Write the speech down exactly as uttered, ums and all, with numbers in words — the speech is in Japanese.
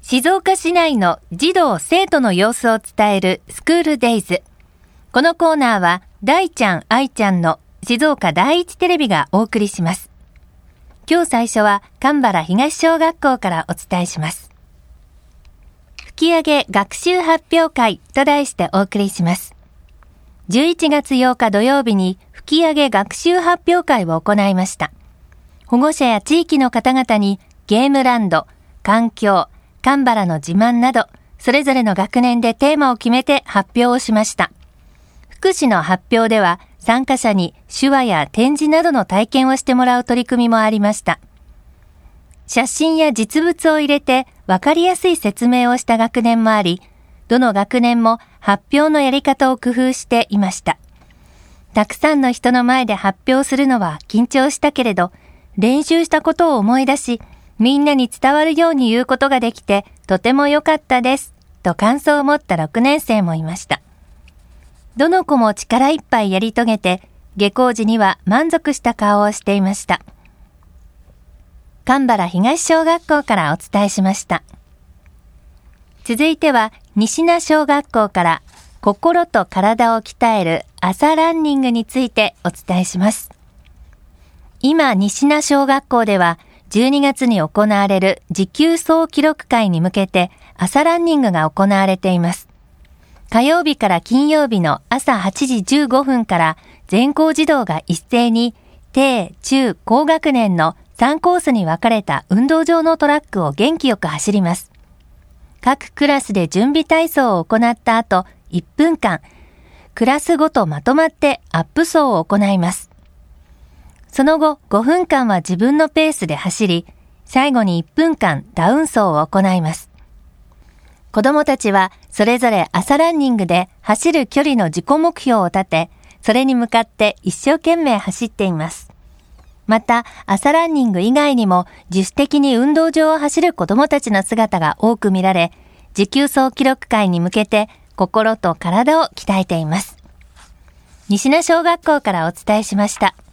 静岡市内の児童生徒の様子を伝えるスクールデイズ。このコーナーは大ちゃん愛ちゃんの静岡第一テレビがお送りします。今日最初は蒲原東小学校からお伝えします。吹上学習発表会と題してお送りします。じゅういちがつようか土曜日に吹上学習発表会を行いました。保護者や地域の方々にゲームランド、環境、蒲原の自慢など、それぞれの学年でテーマを決めて発表をしました。福祉の発表では、参加者に手話や展示などの体験をしてもらう取り組みもありました。写真や実物を入れて分かりやすい説明をした学年もあり、どの学年も発表のやり方を工夫していました。たくさんの人の前で発表するのは緊張したけれど、練習したことを思い出し、みんなに伝わるように言うことができて、とても良かったです、と感想を持ったろくねん生もいました。どの子も力いっぱいやり遂げて、下校時には満足した顔をしていました。蒲原東小学校からお伝えしました。続いては、西名小学校から、心と体を鍛える朝ランニングについてお伝えします。今、西名小学校では、じゅうにがつに行われる持久走記録会に向けて朝ランニングが行われています。火曜日から金曜日の朝はちじじゅうごふんから全校児童が一斉に低、中、高学年のさんコースに分かれた運動場のトラックを元気よく走ります。各クラスで準備体操を行った後、いっぷんかん、クラスごとまとまってアップ走を行います。その後ごふんかんは自分のペースで走り、最後にいっぷんかんダウン走を行います。子どもたちはそれぞれ朝ランニングで走る距離の自己目標を立て、それに向かって一生懸命走っています。また朝ランニング以外にも自主的に運動場を走る子どもたちの姿が多く見られ、持久走記録会に向けて心と体を鍛えています。西名小学校からお伝えしました。